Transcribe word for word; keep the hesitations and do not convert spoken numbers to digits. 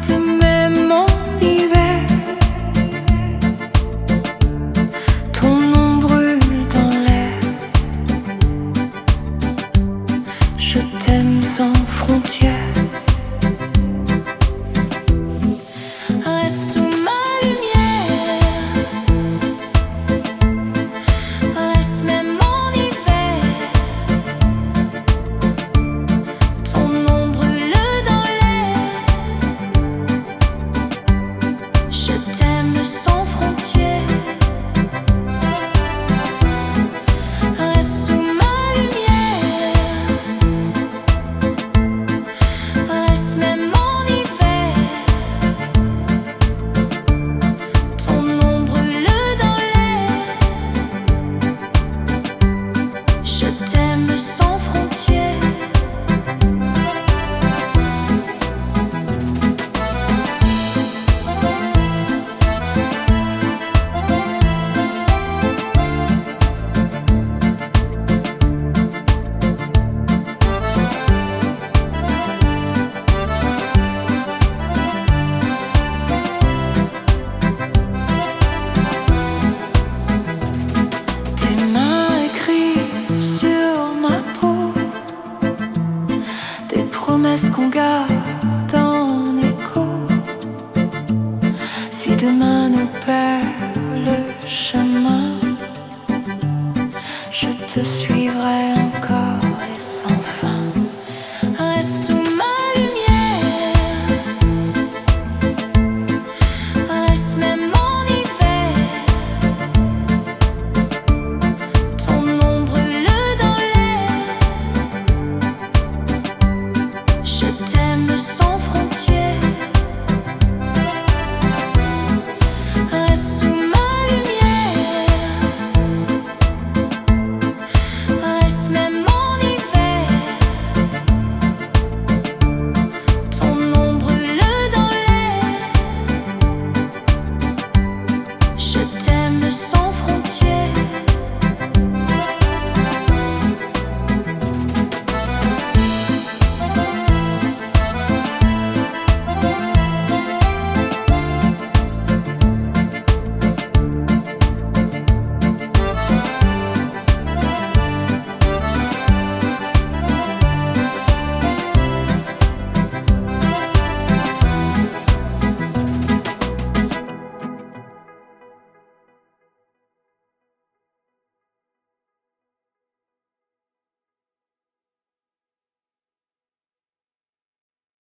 t'aimais mon hiver. Ton nom brûle dans l'air. Je t'aime sans frontières. Reste sous ma lumière. Reste même en hiver. Ton nom brûle dans l'air. Je t'aime sans frontières. Reste sous ma lumière. Reste même en hiver. Ton nom brûle dans l'air. Je t'aime sans frontières. Tes mains écrivent sur ma peau des promesses qu'on garde en écho. Si demain nous perd le chemin, je te suivrai encore et sans fin. Reste sous ma lumière. Reste même en hiver. Ton nom brûle dans l'air. Je t'aime sans frontières.